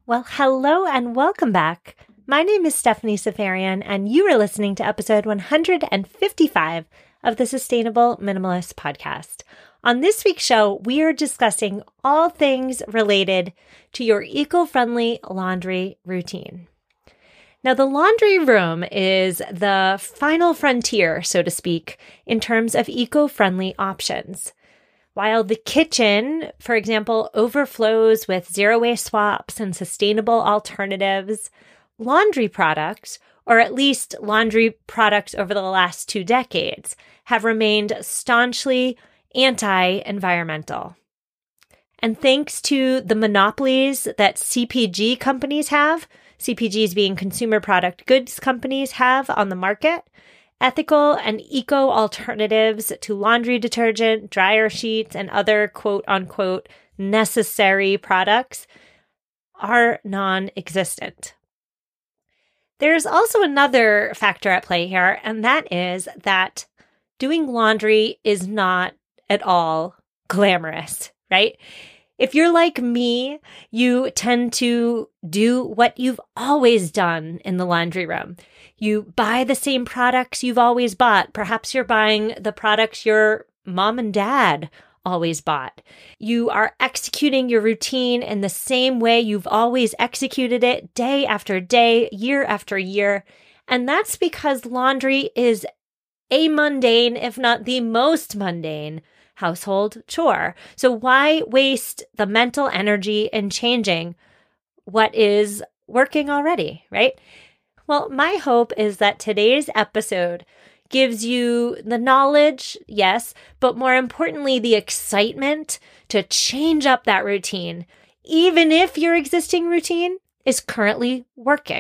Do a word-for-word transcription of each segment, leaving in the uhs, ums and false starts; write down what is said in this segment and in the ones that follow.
Well, hello and welcome back. My name is Stephanie Safarian, and you are listening to episode one hundred fifty-five of the Sustainable Minimalist Podcast. On this week's show, we are discussing all things related to your eco-friendly laundry routine. Now, the laundry room is the final frontier, so to speak, in terms of eco-friendly options. While the kitchen, for example, overflows with zero-waste swaps and sustainable alternatives, laundry products, or at least laundry products over the last two decades, have remained staunchly anti-environmental. And thanks to the monopolies that C P G companies have, C P Gs being consumer product goods companies have on the market, ethical and eco alternatives to laundry detergent, dryer sheets, and other quote-unquote necessary products are non-existent. There's also another factor at play here, and that is that doing laundry is not at all glamorous, right? If you're like me, you tend to do what you've always done in the laundry room. You buy the same products you've always bought. Perhaps you're buying the products your mom and dad always bought. You are executing your routine in the same way you've always executed it day after day, year after year. And that's because laundry is a mundane, if not the most mundane, household chore. So why waste the mental energy in changing what is working already, right? Well, my hope is that today's episode gives you the knowledge, yes, but more importantly, the excitement to change up that routine, even if your existing routine is currently working.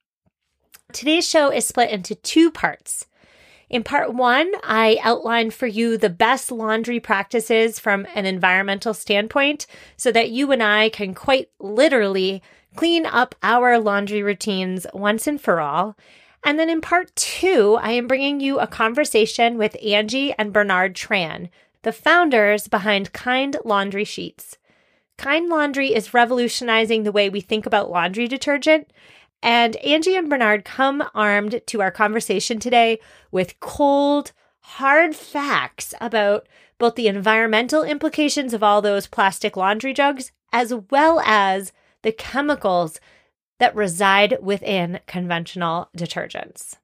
Today's show is split into two parts. In part one, I outlined for you the best laundry practices from an environmental standpoint so that you and I can quite literally clean up our laundry routines once and for all. And then in part two, I am bringing you a conversation with Angie and Bernard Tran, the founders behind Kind Laundry Sheets. Kind Laundry is revolutionizing the way we think about laundry detergent. And Angie and Bernard come armed to our conversation today with cold, hard facts about both the environmental implications of all those plastic laundry jugs, as well as the chemicals that reside within conventional detergents.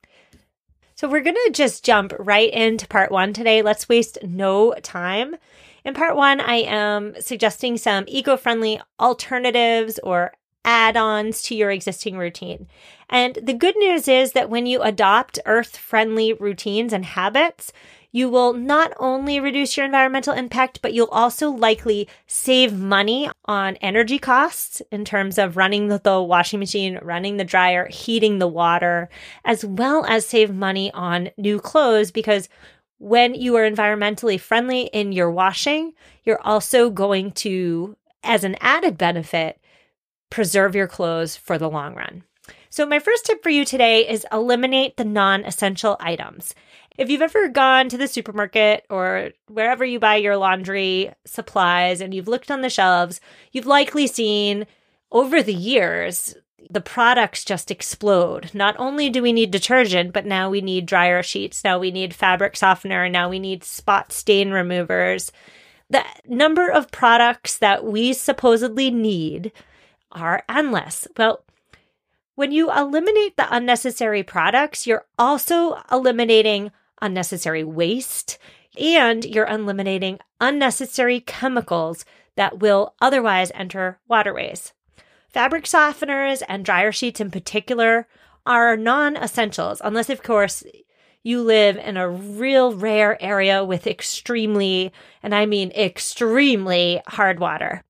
So we're going to just jump right into part one today. Let's waste no time. In part one, I am suggesting some eco-friendly alternatives or add-ons to your existing routine. And the good news is that when you adopt earth-friendly routines and habits, you will not only reduce your environmental impact, but you'll also likely save money on energy costs in terms of running the, the washing machine, running the dryer, heating the water, as well as save money on new clothes, because when you are environmentally friendly in your washing, you're also going to, as an added benefit, preserve your clothes for the long run. So my first tip for you today is eliminate the non-essential items. If you've ever gone to the supermarket or wherever you buy your laundry supplies and you've looked on the shelves, you've likely seen over the years, the products just explode. Not only do we need detergent, but now we need dryer sheets, now we need fabric softener, now we need spot stain removers. The number of products that we supposedly need are endless. Well, when you eliminate the unnecessary products, you're also eliminating unnecessary waste and you're eliminating unnecessary chemicals that will otherwise enter waterways. Fabric softeners and dryer sheets in particular are non-essentials, unless, of course, you live in a real rare area with extremely, and I mean extremely, hard water.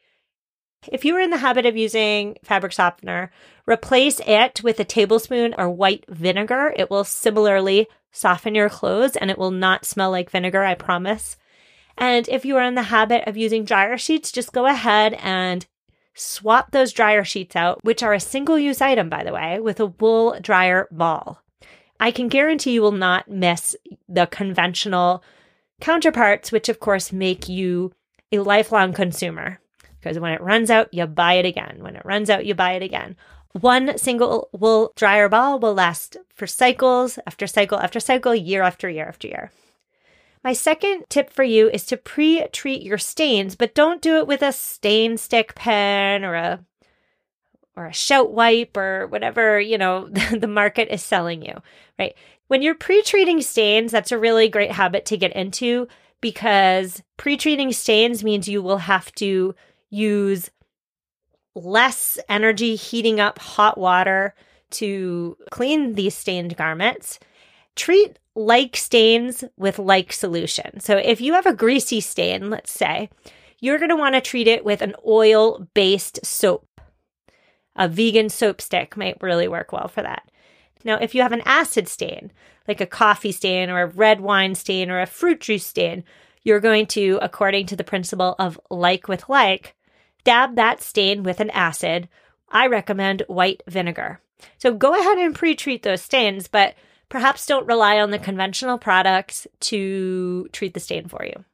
If you are in the habit of using fabric softener, replace it with a tablespoon or white vinegar. It will similarly soften your clothes and it will not smell like vinegar, I promise. And if you are in the habit of using dryer sheets, just go ahead and swap those dryer sheets out, which are a single-use item, by the way, with a wool dryer ball. I can guarantee you will not miss the conventional counterparts, which of course make you a lifelong consumer. because when it runs out, you buy it again. When it runs out, you buy it again. One single wool dryer ball will last for cycles after cycle after cycle, year after year after year. My second tip for you is to pre-treat your stains, but don't do it with a stain stick pen or a or a shout wipe or whatever, you know, the market is selling you, right? When you're pre-treating stains, that's a really great habit to get into, because pre-treating stains means you will have to use less energy heating up hot water to clean these stained garments. Treat like stains with like solution. So if you have a greasy stain, let's say, you're going to want to treat it with an oil-based soap. A vegan soap stick might really work well for that. Now, if you have an acid stain, like a coffee stain or a red wine stain or a fruit juice stain, you're going to, according to the principle of like with like, dab that stain with an acid. I recommend white vinegar. So go ahead and pre-treat those stains, but perhaps don't rely on the conventional products to treat the stain for you.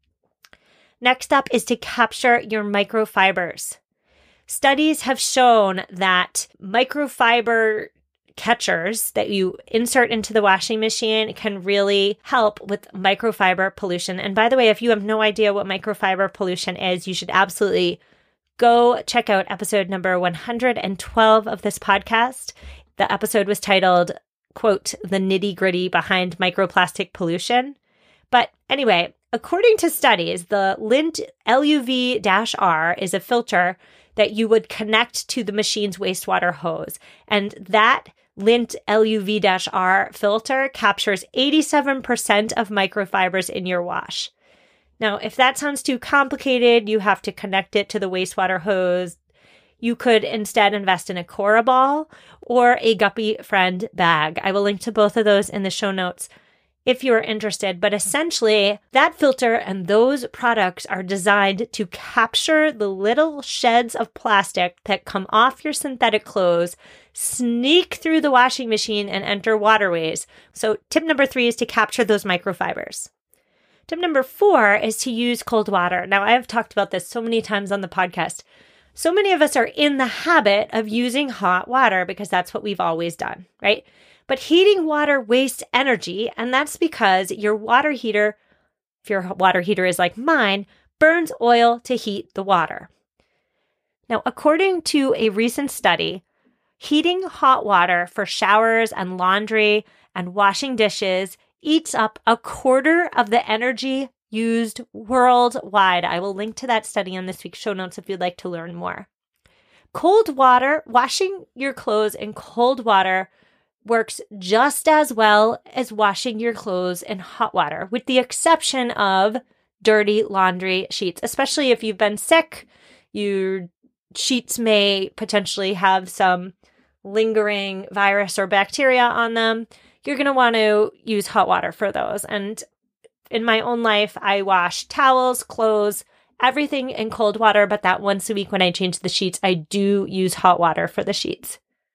Next up is to capture your microfibers. Studies have shown that microfiber catchers that you insert into the washing machine can really help with microfiber pollution. And by the way, if you have no idea what microfiber pollution is, you should absolutely go check out episode number one hundred twelve of this podcast. The episode was titled, quote, "The nitty-gritty behind microplastic pollution." But anyway, according to studies, the Lindt L U V R is a filter that you would connect to the machine's wastewater hose. And that Lindt L U V R filter captures eighty-seven percent of microfibers in your wash. Now, if that sounds too complicated, you have to connect it to the wastewater hose. You could instead invest in a Cora ball or a Guppy Friend bag. I will link to both of those in the show notes if you're interested. But essentially, that filter and those products are designed to capture the little sheds of plastic that come off your synthetic clothes, sneak through the washing machine, and enter waterways. So tip number three is to capture those microfibers. Tip number four is to use cold water. Now, I have talked about this so many times on the podcast. So many of us are in the habit of using hot water because that's what we've always done, right? But heating water wastes energy, and that's because your water heater, if your water heater is like mine, burns oil to heat the water. Now, according to a recent study, heating hot water for showers and laundry and washing dishes eats up a quarter of the energy used worldwide. I will link to that study in this week's show notes if you'd like to learn more. Cold water, washing your clothes in cold water works just as well as washing your clothes in hot water, with the exception of dirty laundry sheets, especially if you've been sick. Your sheets may potentially have some lingering virus or bacteria on them. You're going to want to use hot water for those. And in my own life, I wash towels, clothes, everything in cold water, but that once a week when I change the sheets, I do use hot water for the sheets.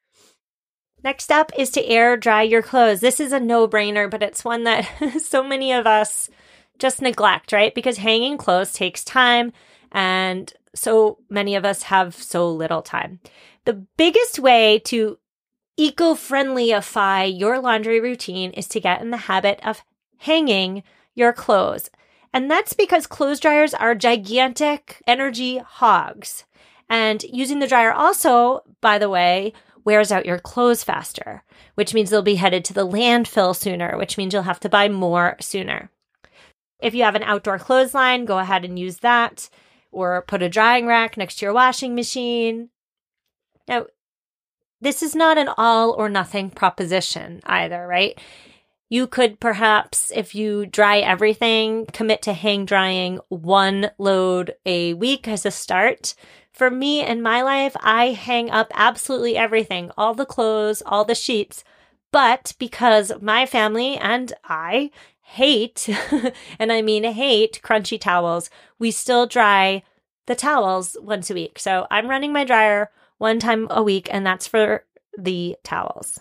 Next up is to air dry your clothes. This is a no-brainer, but it's one that so many of us just neglect, right? Because hanging clothes takes time, and so many of us have so little time. The biggest way to eco-friendlyify your laundry routine is to get in the habit of hanging your clothes. And that's because clothes dryers are gigantic energy hogs. And using the dryer also, by the way, wears out your clothes faster, which means they'll be headed to the landfill sooner, which means you'll have to buy more sooner. If you have an outdoor clothesline, go ahead and use that, or put a drying rack next to your washing machine. Now, this is not an all or nothing proposition either, right? You could perhaps, if you dry everything, commit to hang drying one load a week as a start. For me in my life, I hang up absolutely everything, all the clothes, all the sheets. But because my family and I hate, and I mean hate, crunchy towels, we still dry the towels once a week. So I'm running my dryer one time a week, and that's for the towels.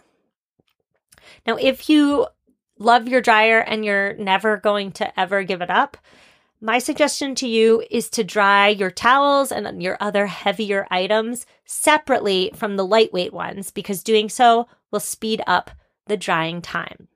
Now, if you love your dryer and you're never going to ever give it up, my suggestion to you is to dry your towels and your other heavier items separately from the lightweight ones, because doing so will speed up the drying time.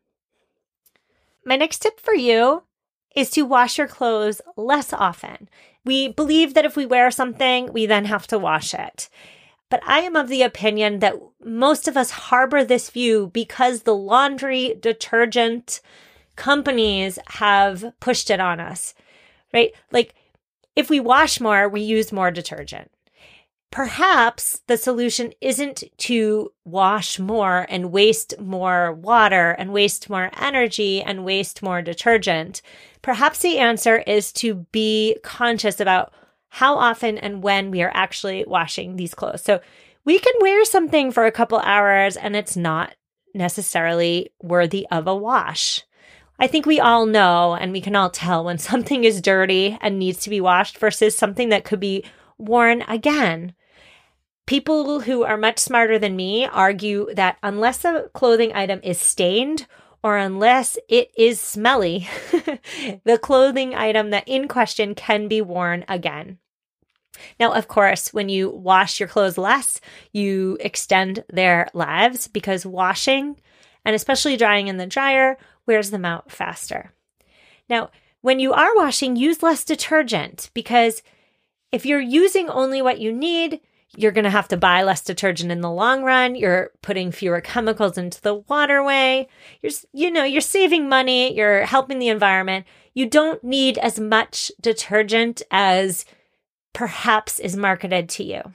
My next tip for you is to wash your clothes less often. We believe that if we wear something, we then have to wash it. But I am of the opinion that most of us harbor this view because the laundry detergent companies have pushed it on us, right? Like, if we wash more, we use more detergent. Perhaps the solution isn't to wash more and waste more water and waste more energy and waste more detergent. Perhaps the answer is to be conscious about how often and when we are actually washing these clothes. So we can wear something for a couple hours and it's not necessarily worthy of a wash. I think we all know and we can all tell when something is dirty and needs to be washed versus something that could be worn again. People who are much smarter than me argue that unless a clothing item is stained or unless it is smelly, the clothing item that in question can be worn again. Now, of course, when you wash your clothes less, you extend their lives because washing, and especially drying in the dryer, wears them out faster. Now, when you are washing, use less detergent, because if you're using only what you need, you're going to have to buy less detergent in the long run. You're putting fewer chemicals into the waterway. You're, you know, you're saving money. You're helping the environment. You don't need as much detergent as perhaps is marketed to you.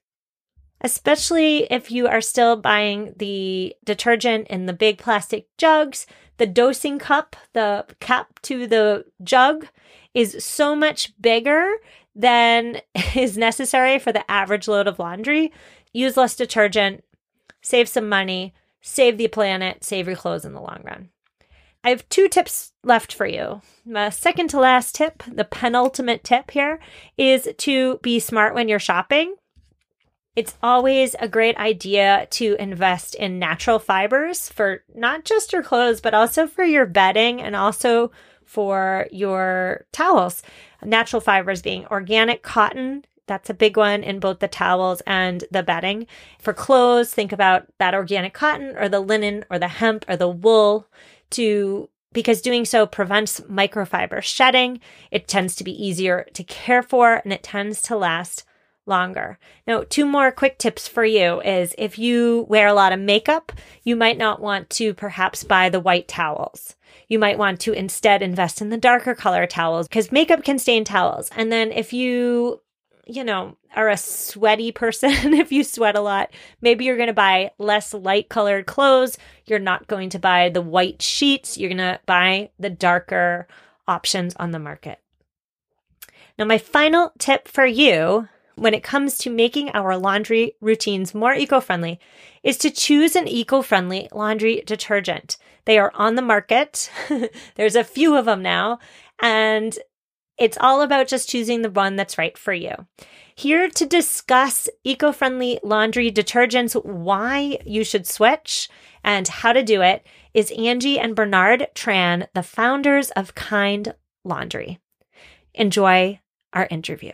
Especially if you are still buying the detergent in the big plastic jugs, the dosing cup, the cap to the jug is so much bigger than is necessary for the average load of laundry. Use less detergent, save some money, save the planet, save your clothes in the long run. I have two tips left for you. My second to last tip, the penultimate tip here, is to be smart when you're shopping. It's always a great idea to invest in natural fibers for not just your clothes, but also for your bedding and also for your towels. Natural fibers being organic cotton. That's a big one in both the towels and the bedding. For clothes, think about that organic cotton or the linen or the hemp or the wool, to because doing so prevents microfiber shedding. It tends to be easier to care for and it tends to last longer. Now, two more quick tips for you is if you wear a lot of makeup, you might not want to perhaps buy the white towels. You might want to instead invest in the darker color towels because makeup can stain towels. And then if you, you know, are a sweaty person, if you sweat a lot, maybe you're going to buy less light colored clothes. You're not going to buy the white sheets. You're going to buy the darker options on the market. Now, my final tip for you when it comes to making our laundry routines more eco-friendly is to choose an eco-friendly laundry detergent. They are on the market. There's a few of them now, and it's all about just choosing the one that's right for you. Here to discuss eco-friendly laundry detergents, why you should switch, and how to do it is Angie and Bernard Tran, the founders of Kind Laundry. Enjoy our interview.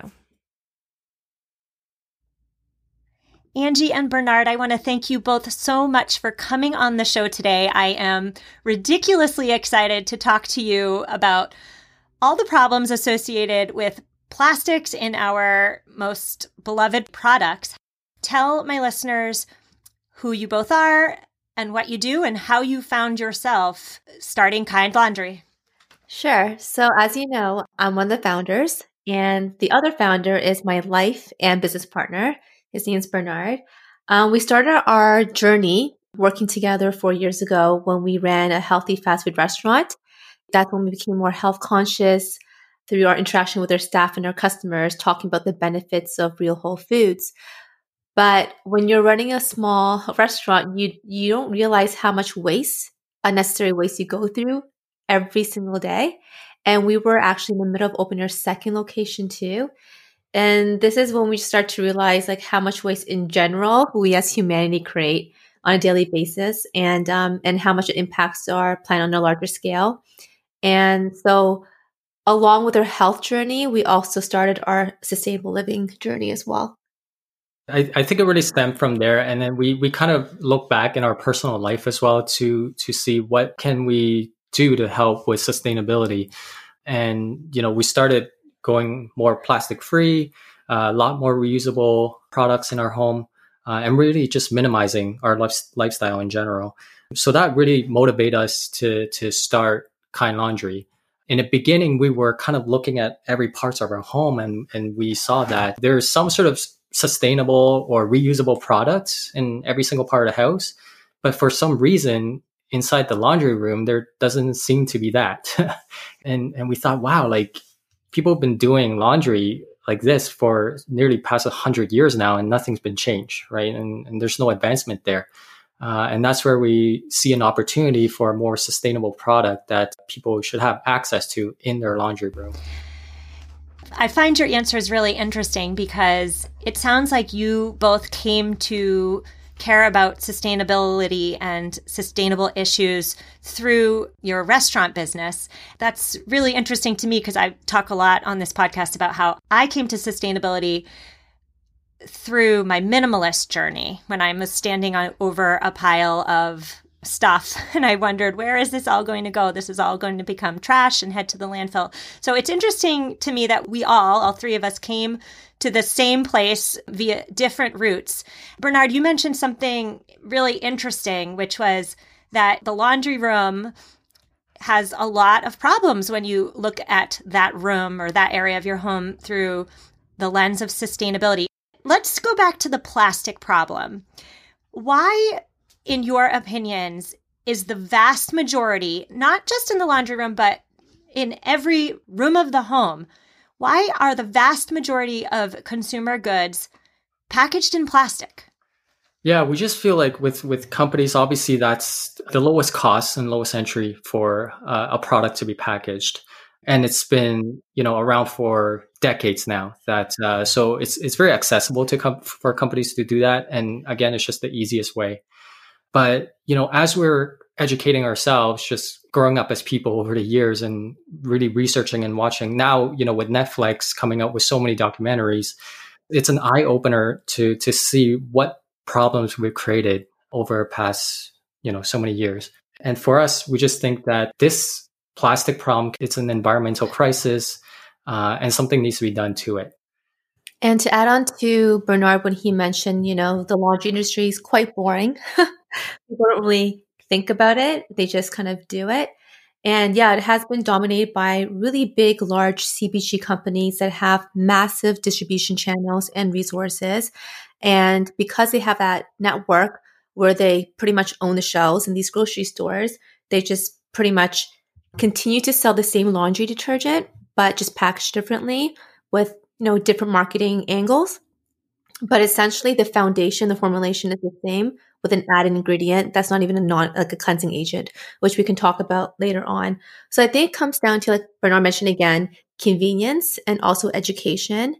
Angie and Bernard, I want to thank you both so much for coming on the show today. I am ridiculously excited to talk to you about all the problems associated with plastics in our most beloved products. Tell my listeners who you both are and what you do and how you found yourself starting Kind Laundry. Sure. So as you know, I'm one of the founders, and the other founder is my life and business partner. His name is Bernard. Um, we started our journey working together four years ago when we ran a healthy fast food restaurant. That's when we became more health conscious through our interaction with our staff and our customers, talking about the benefits of real whole foods. But when you're running a small restaurant, you you don't realize how much waste, unnecessary waste you go through every single day. And we were actually in the middle of opening our second location too. And this is when we start to realize like how much waste in general we as humanity create on a daily basis, and um, and how much it impacts our planet on a larger scale. And so along with our health journey, we also started our sustainable living journey as well. I, I think it really stemmed from there. And then we we kind of look back in our personal life as well to to see what can we do to help with sustainability. And, you know, we started going more plastic free, uh, a lot more reusable products in our home, uh, and really just minimizing our life, lifestyle in general. So that really motivated us to to start Kind Laundry. In the beginning, we were kind of looking at every parts of our home, and, and we saw that there's some sort of sustainable or reusable products in every single part of the house. But for some reason, inside the laundry room, there doesn't seem to be that. and and we thought, wow, like people have been doing laundry like this for nearly past one hundred years now, and nothing's been changed, right? And, and there's no advancement there. Uh, and that's where we see an opportunity for a more sustainable product that people should have access to in their laundry room. I find your answers really interesting because it sounds like you both came to care about sustainability and sustainable issues through your restaurant business. That's really interesting to me because I talk a lot on this podcast about how I came to sustainability through my minimalist journey when I was standing on over a pile of stuff and I wondered, where is this all going to go? This is all going to become trash and head to the landfill. So it's interesting to me that we all, all three of us, came to the same place via different routes. Bernard, you mentioned something really interesting, which was that the laundry room has a lot of problems when you look at that room or that area of your home through the lens of sustainability. Let's go back to the plastic problem. Why, in your opinions, is the vast majority, not just in the laundry room, but in every room of the home, why are the vast majority of consumer goods packaged in plastic? Yeah, we just feel like with, with companies, obviously that's the lowest cost and lowest entry for uh, a product to be packaged. And it's been, you know, around for decades now. That uh, so it's it's very accessible to com- for companies to do that. And again, it's just the easiest way. But, you know, as we're educating ourselves, just growing up as people over the years and really researching and watching now, you know, with Netflix coming up with so many documentaries, it's an eye opener to to see what problems we've created over past, you know, so many years. And for us, we just think that this plastic problem, it's an environmental crisis, uh, and something needs to be done to it. And to add on to Bernard, when he mentioned, you know, the laundry industry is quite boring. People don't really think about it. They just kind of do it. And yeah, it has been dominated by really big, large C P G companies that have massive distribution channels and resources. And because they have that network where they pretty much own the shelves in these grocery stores, they just pretty much continue to sell the same laundry detergent, but just packaged differently with, you know, different marketing angles. But essentially the foundation, the formulation is the same with an added ingredient that's not even a non like a cleansing agent, which we can talk about later on. So I think it comes down to, like Bernard mentioned again, convenience and also education.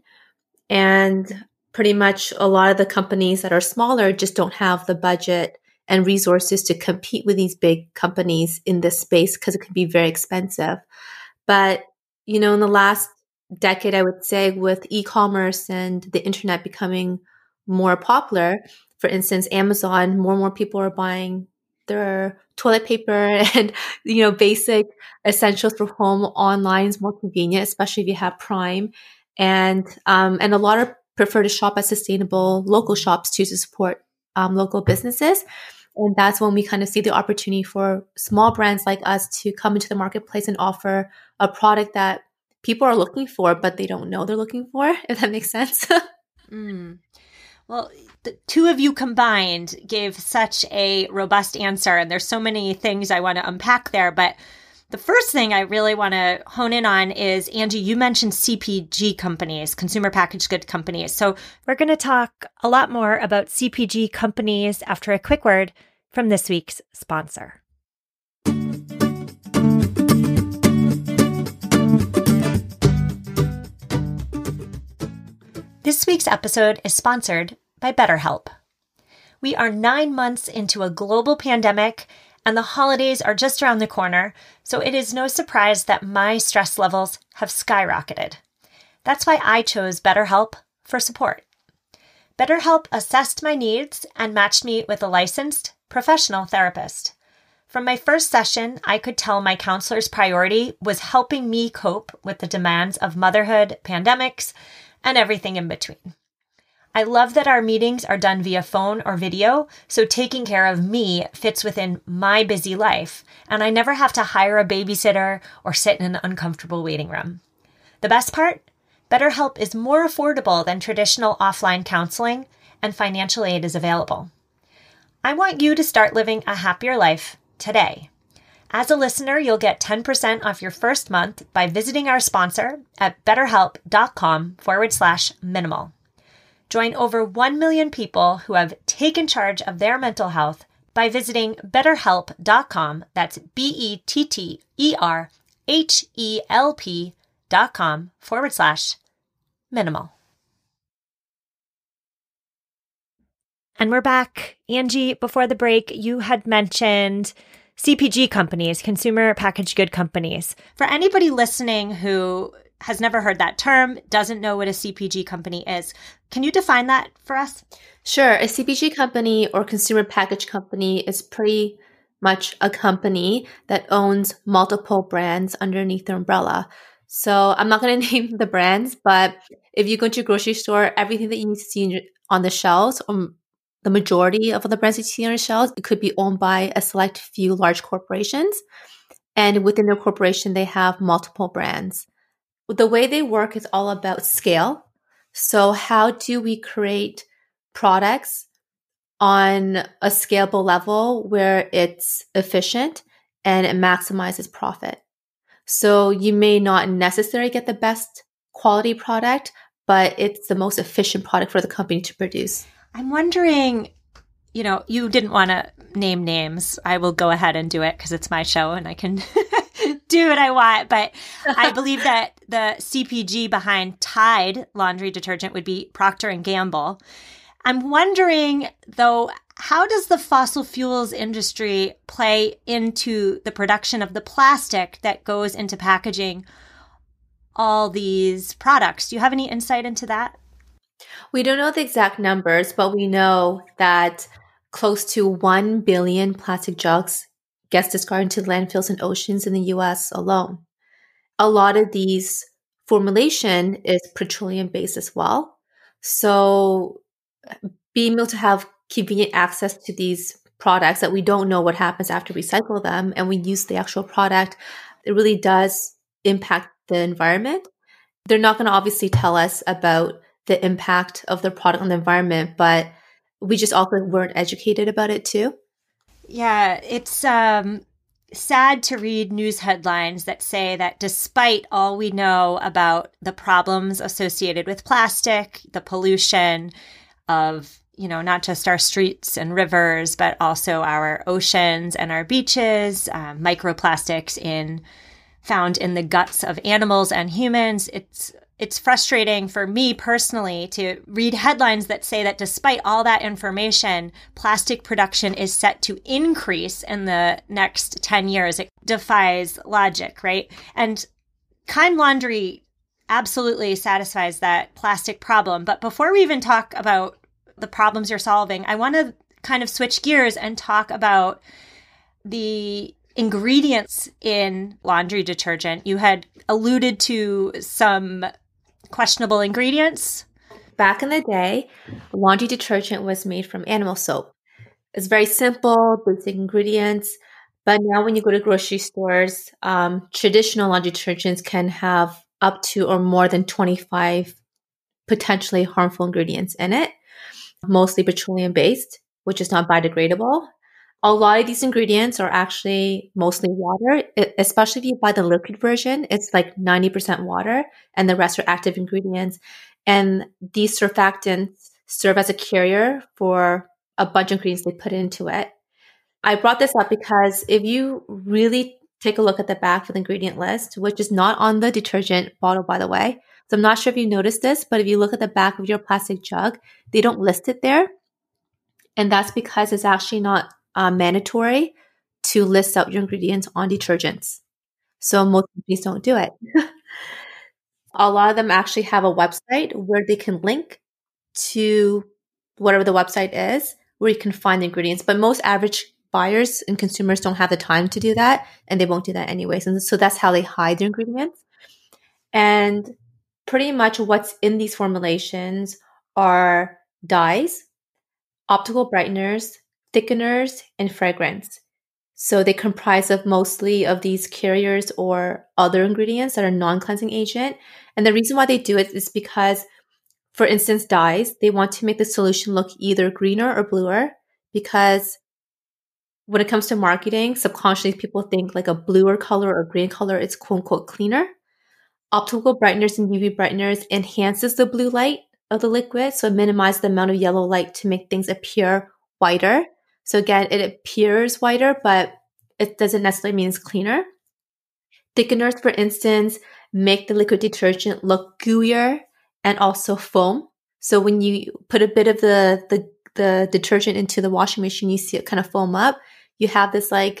And pretty much a lot of the companies that are smaller just don't have the budget and resources to compete with these big companies in this space because it can be very expensive. But, you know, in the last decade, I would say, with e-commerce and the internet becoming more popular, for instance, Amazon, more and more people are buying their toilet paper and, you know, basic essentials for home online is more convenient, especially if you have Prime. And, um, and a lot of prefer to shop at sustainable local shops too, to support um, local businesses. And that's when we kind of see the opportunity for small brands like us to come into the marketplace and offer a product that people are looking for, but they don't know they're looking for, if that makes sense. mm. Well, the two of you combined gave such a robust answer, and there's so many things I want to unpack there. But the first thing I really want to hone in on is, Angie, you mentioned C P G companies, consumer packaged good companies. So we're going to talk a lot more about C P G companies after a quick word from this week's sponsor. This week's episode is sponsored by BetterHelp. We are nine months into a global pandemic, and the holidays are just around the corner, so it is no surprise that my stress levels have skyrocketed. That's why I chose BetterHelp for support. BetterHelp assessed my needs and matched me with a licensed, professional therapist. From my first session, I could tell my counselor's priority was helping me cope with the demands of motherhood, pandemics, and everything in between. I love that our meetings are done via phone or video, so taking care of me fits within my busy life, and I never have to hire a babysitter or sit in an uncomfortable waiting room. The best part? BetterHelp is more affordable than traditional offline counseling, and financial aid is available. I want you to start living a happier life today. As a listener, you'll get ten percent off your first month by visiting our sponsor at betterhelp.com forward slash minimal. Join over one million people who have taken charge of their mental health by visiting betterhelp.com. That's B-E-T-T-E-R-H-E-L-P dot com forward slash minimal. And we're back. Angie, before the break, you had mentioned C P G companies, consumer packaged good companies. For anybody listening who has never heard that term, doesn't know what a C P G company is, can you define that for us? Sure. A C P G company or consumer packaged company is pretty much a company that owns multiple brands underneath their umbrella. So I'm not going to name the brands, but if you go to a grocery store, everything that you see on the shelves, um, the majority of the brands you see on the shelves, it could be owned by a select few large corporations. And within their corporation, they have multiple brands. The way they work is all about scale. So how do we create products on a scalable level where it's efficient and it maximizes profit? So you may not necessarily get the best quality product, but it's the most efficient product for the company to produce. I'm wondering, you know, you didn't want to name names. I will go ahead and do it because it's my show and I can do what I want. But I believe that the C P G behind Tide laundry detergent would be Procter and Gamble. I'm wondering, though, how does the fossil fuels industry play into the production of the plastic that goes into packaging all these products? Do you have any insight into that? We don't know the exact numbers, but we know that close to one billion plastic jugs gets discarded into landfills and oceans in the U S alone. A lot of these formulation is petroleum-based as well. So being able to have convenient access to these products that we don't know what happens after we recycle them and we use the actual product, it really does impact the environment. They're not going to obviously tell us about the impact of their product on the environment, but we just also weren't educated about it too. Yeah, it's um, sad to read news headlines that say that despite all we know about the problems associated with plastic, the pollution of, you know, not just our streets and rivers, but also our oceans and our beaches, um, microplastics in found in the guts of animals and humans, it's It's frustrating for me personally to read headlines that say that despite all that information, plastic production is set to increase in the next ten years. It defies logic, right? And Kind Laundry absolutely satisfies that plastic problem. But before we even talk about the problems you're solving, I want to kind of switch gears and talk about the ingredients in laundry detergent. You had alluded to some questionable ingredients. Back in the day, laundry detergent was made from animal soap. It's very simple, basic ingredients. But now when you go to grocery stores, um, traditional laundry detergents can have up to or more than twenty-five potentially harmful ingredients in it, mostly petroleum-based, which is not biodegradable. A lot of these ingredients are actually mostly water, especially if you buy the liquid version. It's like ninety percent water and the rest are active ingredients. And these surfactants serve as a carrier for a bunch of ingredients they put into it. I brought this up because if you really take a look at the back of the ingredient list, which is not on the detergent bottle, by the way. So I'm not sure if you noticed this, but if you look at the back of your plastic jug, they don't list it there. And that's because it's actually not Uh, mandatory to list out your ingredients on detergents. So most companies don't do it. A lot of them actually have a website where they can link to whatever the website is, where you can find the ingredients. But most average buyers and consumers don't have the time to do that, and they won't do that anyways. And so that's how they hide their ingredients. And pretty much what's in these formulations are dyes, optical brighteners, thickeners, and fragrance. So they comprise of mostly of these carriers or other ingredients that are non-cleansing agent. And the reason why they do it is because, for instance, dyes, they want to make the solution look either greener or bluer, because when it comes to marketing, subconsciously people think like a bluer color or green color is quote unquote cleaner. Optical brighteners and U V brighteners enhances the blue light of the liquid, so it minimizes the amount of yellow light to make things appear whiter. So again, it appears whiter, but it doesn't necessarily mean it's cleaner. Thickeners, for instance, make the liquid detergent look gooier and also foam. So when you put a bit of the, the, the detergent into the washing machine, you see it kind of foam up. You have this like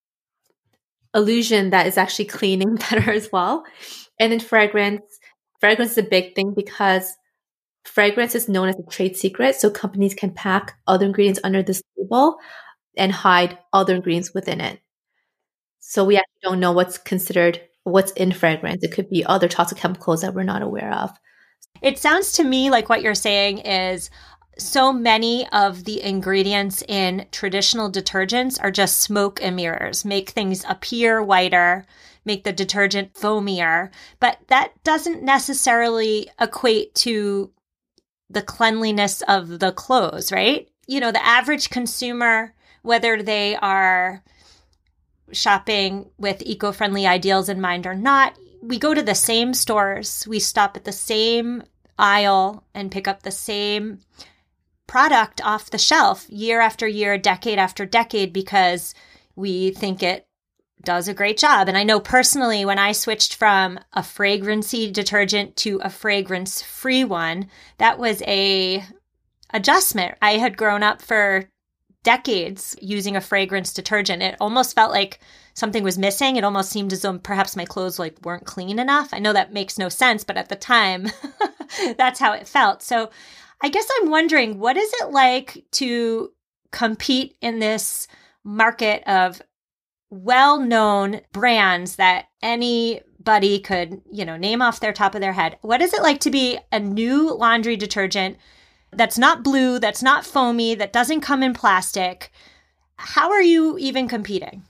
illusion that is actually cleaning better as well. And then fragrance. Fragrance is a big thing because fragrance is known as a trade secret, so companies can pack other ingredients under this label and hide other ingredients within it. So we actually don't know what's considered, what's in fragrance. It could be other toxic chemicals that we're not aware of. It sounds to me like what you're saying is so many of the ingredients in traditional detergents are just smoke and mirrors, make things appear whiter, make the detergent foamier, but that doesn't necessarily equate to the cleanliness of the clothes, right? You know, the average consumer, whether they are shopping with eco-friendly ideals in mind or not, we go to the same stores, we stop at the same aisle and pick up the same product off the shelf year after year, decade after decade, because we think it does a great job. And I know personally, when I switched from a fragrancy detergent to a fragrance-free one, that was a adjustment. I had grown up for decades using a fragrance detergent. It almost felt like something was missing. It almost seemed as though perhaps my clothes like weren't clean enough. I know that makes no sense, but at the time, that's how it felt. So I guess I'm wondering, what is it like to compete in this market of well-known brands that anybody could, you know, name off their top of their head? What is it like to be a new laundry detergent that's not blue, that's not foamy, that doesn't come in plastic? How are you even competing?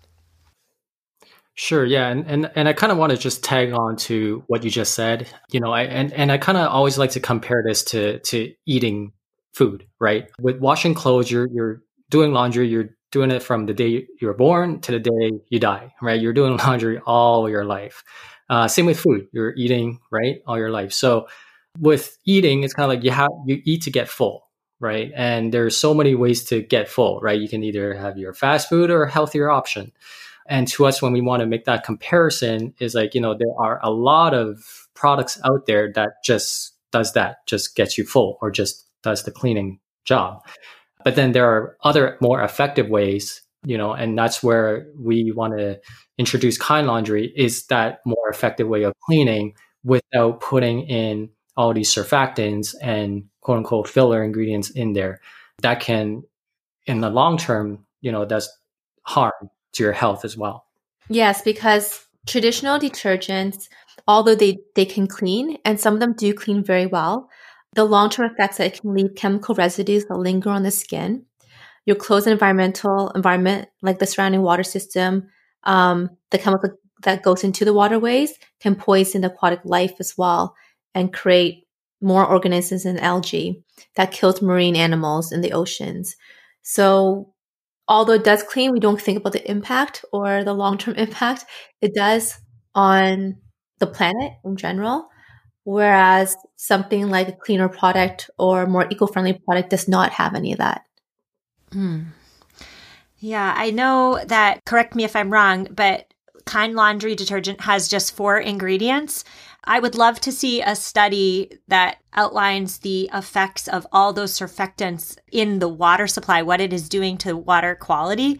Sure, yeah, and and, and I kind of want to just tag on to what you just said. You know, I and, and I kind of always like to compare this to to eating food, right? With washing clothes, you're you're doing laundry, you're doing it from the day you were born to the day you die, right? You're doing laundry all your life. Uh, same with food. You're eating, right, all your life. So with eating, it's kind of like you have you eat to get full, right? And there's so many ways to get full, right? You can either have your fast food or a healthier option. And to us, when we want to make that comparison, is like, you know, there are a lot of products out there that just does that, just gets you full or just does the cleaning job. But then there are other more effective ways, you know, and that's where we want to introduce Kind Laundry, is that more effective way of cleaning without putting in all these surfactants and quote unquote filler ingredients in there that can, in the long term, you know, does harm to your health as well. Yes, because traditional detergents, although they, they can clean, and some of them do clean very well, the long-term effects that it can leave chemical residues that linger on the skin, your clothes and environmental environment, like the surrounding water system, um, the chemical that goes into the waterways can poison aquatic life as well and create more organisms and algae that kills marine animals in the oceans. So although it does clean, we don't think about the impact or the long-term impact it does on the planet in general. Whereas something like a cleaner product or more eco-friendly product does not have any of that. Hmm. Yeah, I know that, correct me if I'm wrong, but Kind Laundry detergent has just four ingredients. I would love to see a study that outlines the effects of all those surfactants in the water supply, what it is doing to water quality.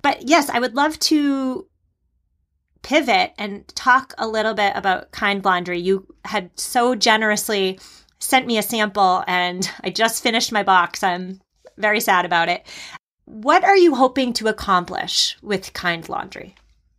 But yes, I would love to pivot and talk a little bit about Kind Laundry. You had so generously sent me a sample and I just finished my box. I'm very sad about it. What are you hoping to accomplish with Kind Laundry?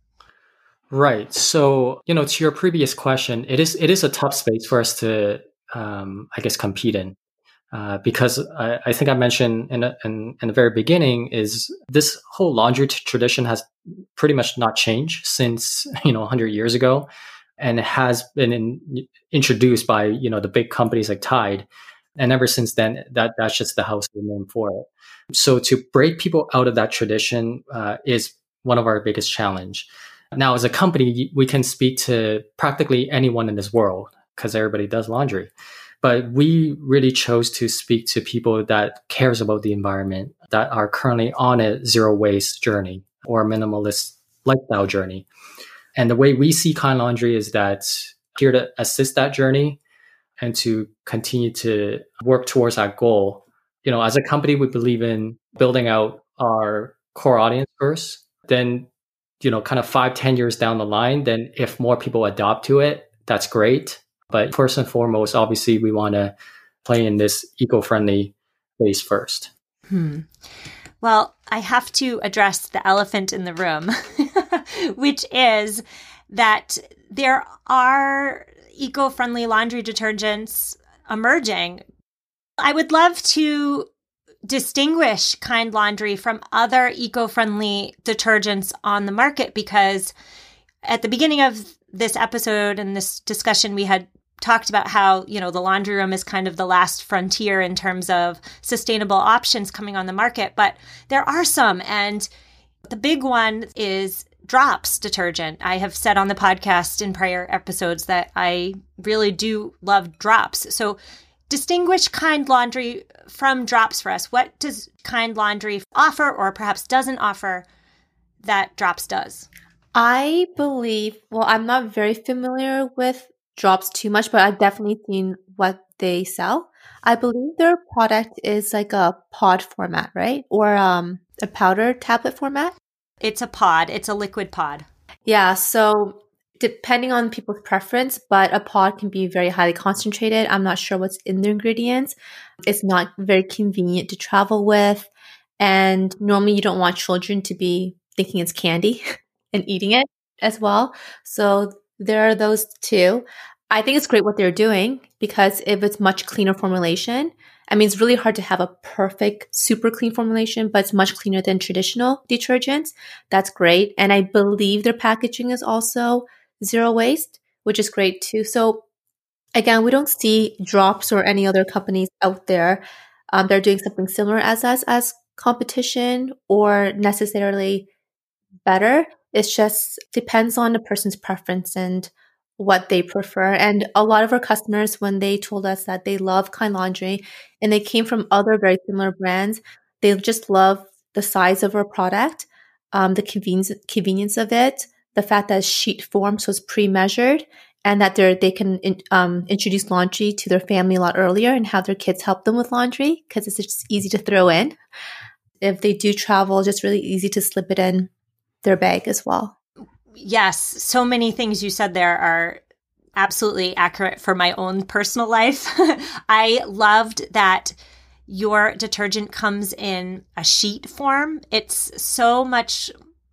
Right. So, you know, to your previous question, it is it is a tough space for us to, um, I guess, compete in. Uh, because I, I think I mentioned in, a, in in the very beginning is this whole laundry t- tradition has pretty much not changed since, you know, one hundred years ago, and it has been in, introduced by, you know, the big companies like Tide, and ever since then that that's just the household name for it. So to break people out of that tradition uh, is one of our biggest challenge. Now, as a company, we can speak to practically anyone in this world because everybody does laundry. But we really chose to speak to people that cares about the environment, that are currently on a zero waste journey or a minimalist lifestyle journey. And the way we see Kind Laundry is that here to assist that journey and to continue to work towards that goal. You know, as a company, we believe in building out our core audience first. Then, you know, kind of five, ten years down the line, then if more people adopt to it, that's great. But first and foremost, obviously, we want to play in this eco-friendly space first. Hmm. Well, I have to address the elephant in the room, which is that there are eco-friendly laundry detergents emerging. I would love to distinguish Kind Laundry from other eco-friendly detergents on the market, because at the beginning of this episode and this discussion, we had talked about how, you know, the laundry room is kind of the last frontier in terms of sustainable options coming on the market, but there are some. And the big one is Drops detergent. I have said on the podcast in prior episodes that I really do love Drops. So distinguish Kind Laundry from Drops for us. What does Kind Laundry offer or perhaps doesn't offer that Drops does? I believe, well, I'm not very familiar with Drops too much, but I've definitely seen what they sell. I believe their product is like a pod format, right? Or um, a powder tablet format. It's a pod. It's a liquid pod. Yeah. So depending on people's preference, but a pod can be very highly concentrated. I'm not sure what's in the ingredients. It's not very convenient to travel with. And normally you don't want children to be thinking it's candy and eating it as well. So there are those two. I think it's great what they're doing because if it's much cleaner formulation, I mean, it's really hard to have a perfect, super clean formulation, but it's much cleaner than traditional detergents. That's great. And I believe their packaging is also zero waste, which is great too. So again, we don't see Drops or any other companies out there. Um, they're doing something similar as us as competition or necessarily better. It's just depends on the person's preference and what they prefer. And a lot of our customers, when they told us that they love Kind Laundry and they came from other very similar brands, they just love the size of our product, um, the convenience, convenience of it, the fact that it's sheet form, so it's pre-measured, and that they they can in, um, introduce laundry to their family a lot earlier and have their kids help them with laundry because it's just easy to throw in. If they do travel, just really easy to slip it in their bag as well. Yes, so many things you said there are absolutely accurate for my own personal life. I loved that your detergent comes in a sheet form. It's so much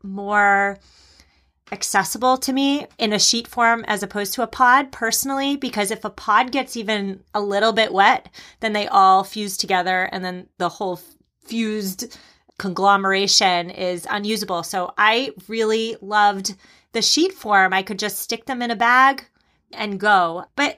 more accessible to me in a sheet form as opposed to a pod personally, because if a pod gets even a little bit wet, then they all fuse together and then the whole fused conglomeration is unusable. So I really loved the sheet form. I could just stick them in a bag and go. But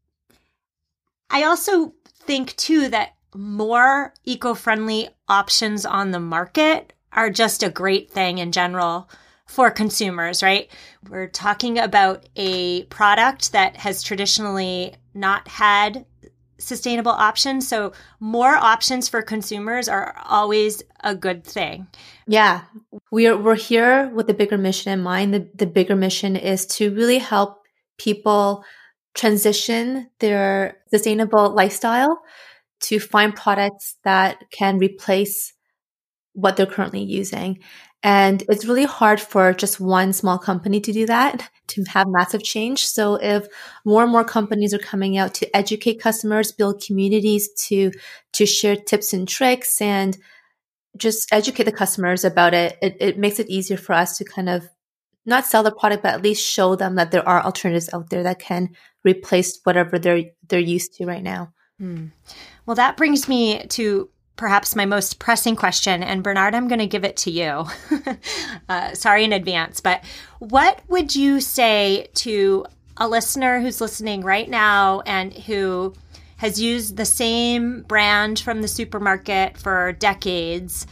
I also think too that more eco-friendly options on the market are just a great thing in general for consumers, right? We're talking about a product that has traditionally not had sustainable options. So more options for consumers are always a good thing. Yeah, we're we're here with the bigger mission in mind. The, the bigger mission is to really help people transition their sustainable lifestyle to find products that can replace what they're currently using. And it's really hard for just one small company to do that, to have massive change. So if more and more companies are coming out to educate customers, build communities to, to share tips and tricks and just educate the customers about it, it, it makes it easier for us to kind of not sell the product, but at least show them that there are alternatives out there that can replace whatever they're, they're used to right now. Hmm. Well, that brings me to perhaps my most pressing question. And Bernard, I'm going to give it to you. uh, sorry in advance, but what would you say to a listener who's listening right now and who has used the same brand from the supermarket for decades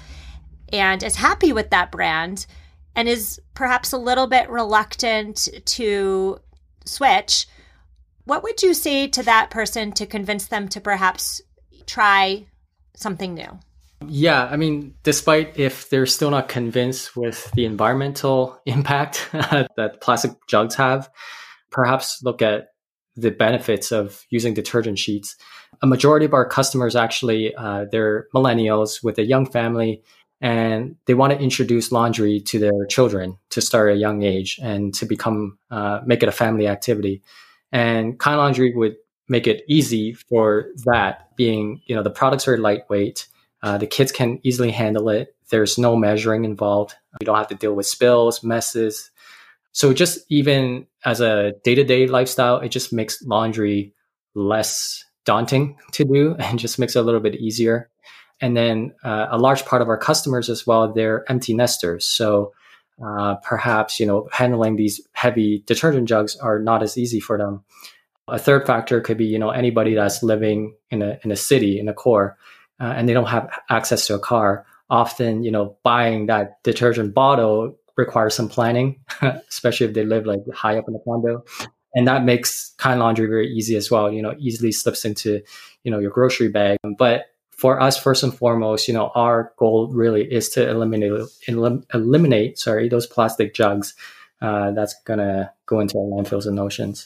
and is happy with that brand and is perhaps a little bit reluctant to switch? What would you say to that person to convince them to perhaps try something new? Yeah, I mean, despite if they're still not convinced with the environmental impact that plastic jugs have, perhaps look at the benefits of using detergent sheets. A majority of our customers actually, uh, they're millennials with a young family, and they want to introduce laundry to their children to start at a young age and to become, uh, make it a family activity. And Kind Laundry would make it easy for that, being, you know, the products are lightweight. Uh, the kids can easily handle it. There's no measuring involved. You don't have to deal with spills, messes. So just even as a day-to-day lifestyle, it just makes laundry less daunting to do and just makes it a little bit easier. And then uh, a large part of our customers as well, they're empty nesters. So uh, perhaps, you know, handling these heavy detergent jugs are not as easy for them. A third factor could be, you know, anybody that's living in a in a city, in a core, uh, and they don't have access to a car. Often, you know, buying that detergent bottle requires some planning, especially if they live like high up in the condo. And that makes Kind Laundry very easy as well. You know, easily slips into, you know, your grocery bag. But for us, first and foremost, you know, our goal really is to eliminate elim- eliminate, sorry, those plastic jugs uh, that's gonna go into our landfills and oceans.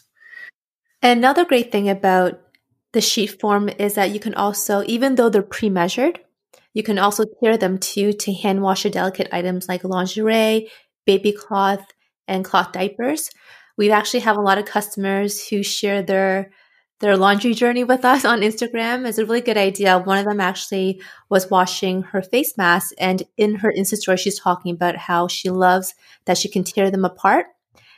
Another great thing about the sheet form is that you can also, even though they're pre-measured, you can also tier them too to hand wash your delicate items like lingerie, baby cloth, and cloth diapers. We actually have a lot of customers who share their their laundry journey with us on Instagram. It's a really good idea. One of them actually was washing her face mask, and in her Insta story, she's talking about how she loves that she can tear them apart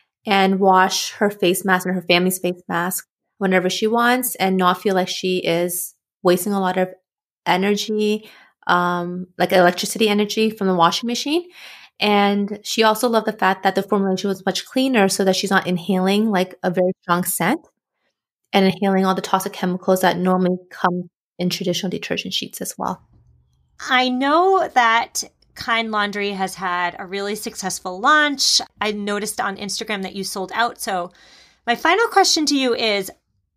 and wash her face mask and her family's face mask whenever she wants and not feel like she is wasting a lot of energy, um, like electricity energy from the washing machine. And she also loved the fact that the formulation was much cleaner so that she's not inhaling like a very strong scent and inhaling all the toxic chemicals that normally come in traditional detergent sheets as well. I know that Kind Laundry has had a really successful launch. I noticed on Instagram that you sold out. So my final question to you is,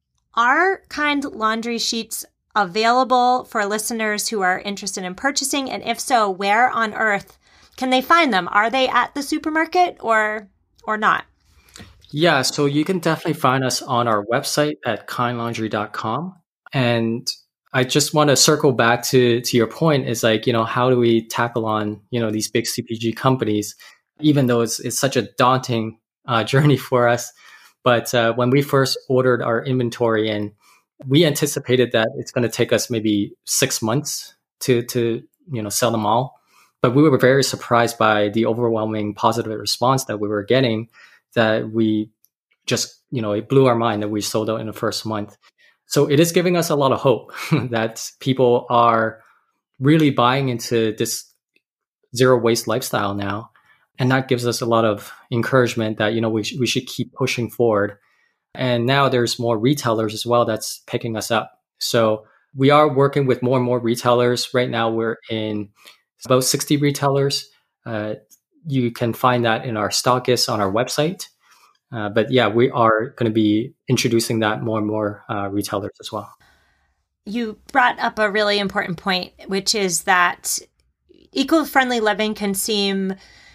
are Kind Laundry sheets available for listeners who are interested in purchasing? And if so, where on earth can they find them? Are they at the supermarket or or not? Yeah, so you can definitely find us on our website at kind laundry dot com. And I just want to circle back to, to your point is like, you know, how do we tackle on, you know, these big C P G companies, even though it's, it's such a daunting uh, journey for us. But uh, when we first ordered our inventory in, we anticipated that it's going to take us maybe six months to, to, you know, sell them all. But we were very surprised by the overwhelming positive response that we were getting, that we just, you know, it blew our mind that we sold out in the first month. So it is giving us a lot of hope that people are really buying into this zero waste lifestyle now. And that gives us a lot of encouragement that, you know, we, sh- we should keep pushing forward. And now there's more retailers as well that's picking us up. So we are working with more and more retailers. Right now we're in about sixty retailers. Uh, you can find that in our stockists on our website. Uh, but yeah, we are going to be introducing that more and more uh, retailers as well. You brought up a really important point, which is that eco-friendly living can seem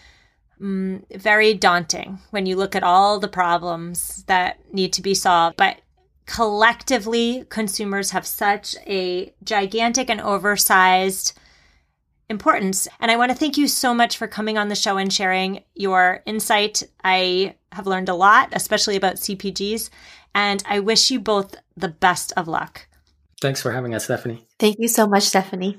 um, very daunting when you look at all the problems that need to be solved. But collectively, consumers have such a gigantic and oversized importance. And I want to thank you so much for coming on the show and sharing your insight. I have learned a lot, especially about C P Gs, and I wish you both the best of luck. Thanks for having us, Stephanie. Thank you so much, Stephanie.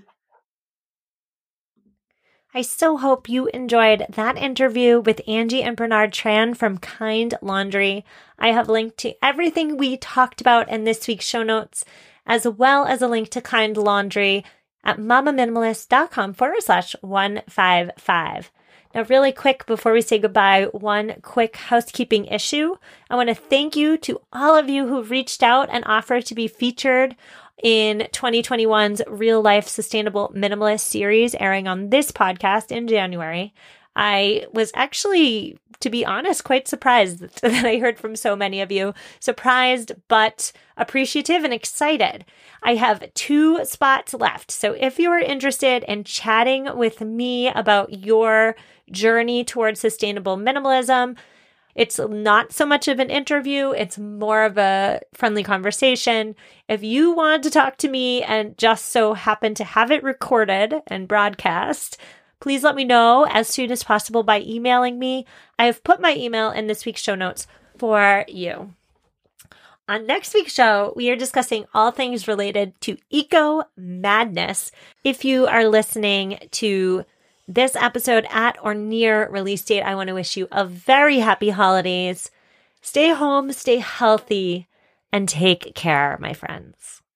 I so hope you enjoyed that interview with Angie and Bernard Tran from Kind Laundry. I have linked to everything we talked about in this week's show notes, as well as a link to Kind Laundry at mamaminimalist.com forward slash 155. Now, really quick, before we say goodbye, one quick housekeeping issue. I want to thank you to all of you who reached out and offered to be featured in twenty twenty-one's Real Life Sustainable Minimalist series airing on this podcast in January. I was actually, to be honest, quite surprised that I heard from so many of you. Surprised, but appreciative and excited. I have two spots left. So if you are interested in chatting with me about your journey towards sustainable minimalism, it's not so much of an interview. It's more of a friendly conversation. If you want to talk to me and just so happen to have it recorded and broadcast, please let me know as soon as possible by emailing me. I have put my email in this week's show notes for you. On next week's show, we are discussing all things related to eco madness. If you are listening to this episode at or near release date, I want to wish you a very happy holidays. Stay home, stay healthy, and take care, my friends.